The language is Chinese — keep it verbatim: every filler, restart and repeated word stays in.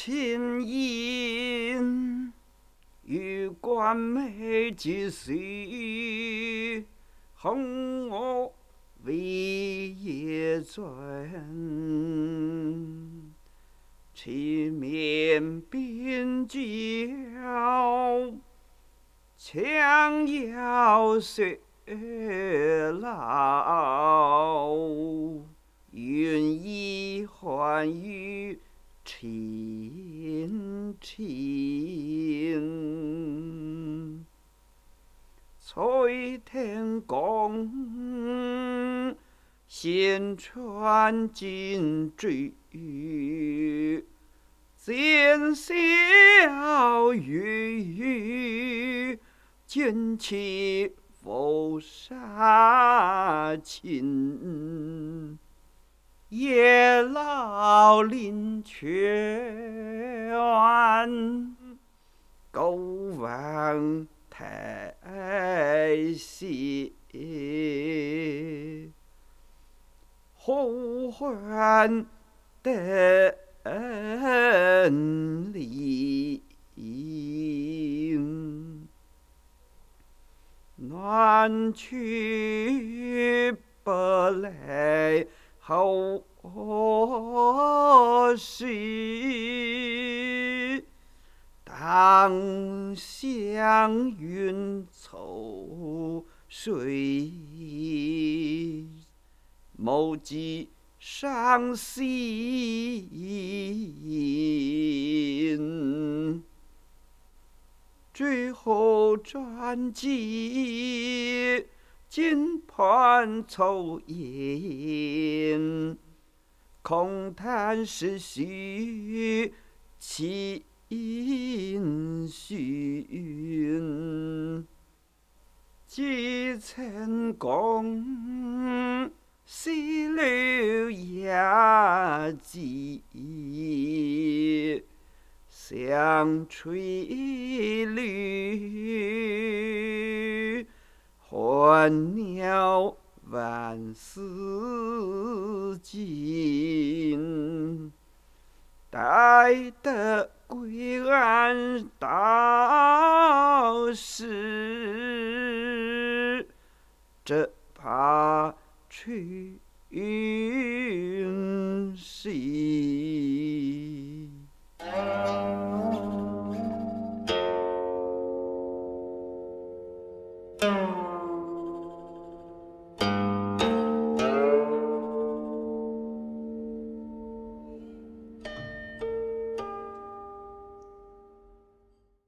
琴音，玉冠美几岁，红我为夜转。七面冰娇，强腰雪老，愿意还与亲亲。翠天宫，仙传金坠，见笑语，见起浮沙情。夜老林泉，狗望太息。呼唤等离，暖去不来后事，当向云愁水，某记伤心。最后传记金盘凑烟，空谈是虚情绪。几成功，西流雅集，相吹绿，换鸟万丝尽。待得归岸到时，只怕去云西。